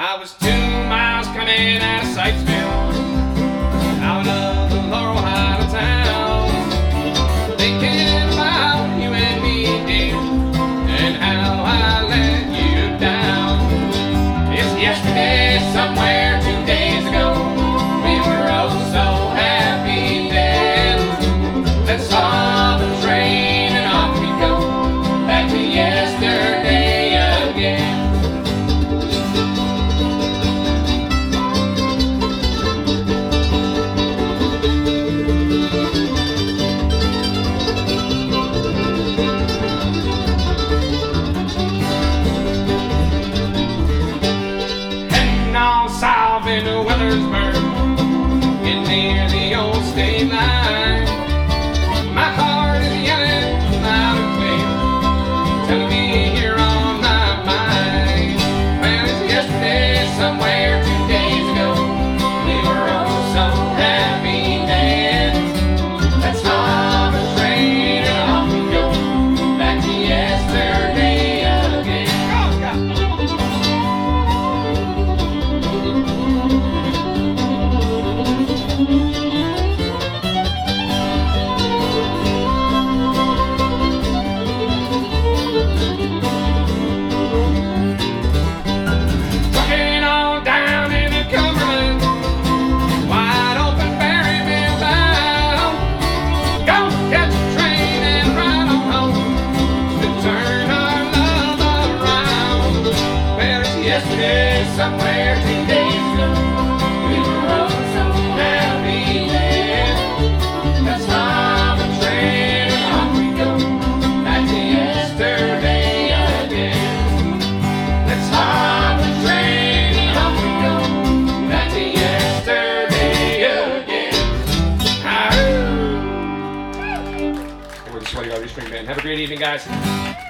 I was 2 miles coming out of Sykesville, out of the Laurel Highland town, thinking about you and me, dear, and how I let you down. It's yesterday, somewhere 2 days ago, we were oh so happy then. Let's stop the train and off we go, back to yesterday again. South into Willersburg, getting near the old state line. My heart is yelling loud and clear, telling me you're on my mind. Well, it's yesterday, somewhere 2 days ago, we were oh so happy then. Let's hop a train and off we go, back to yesterday again. Yesterday, somewhere 2 days ago, we were oh so happy then. Let's hop a train and off we go, back to yesterday again. Let's hop a train and off we go, back to yesterday again. We're the Sweaty Artist String Band. Have a great evening, guys.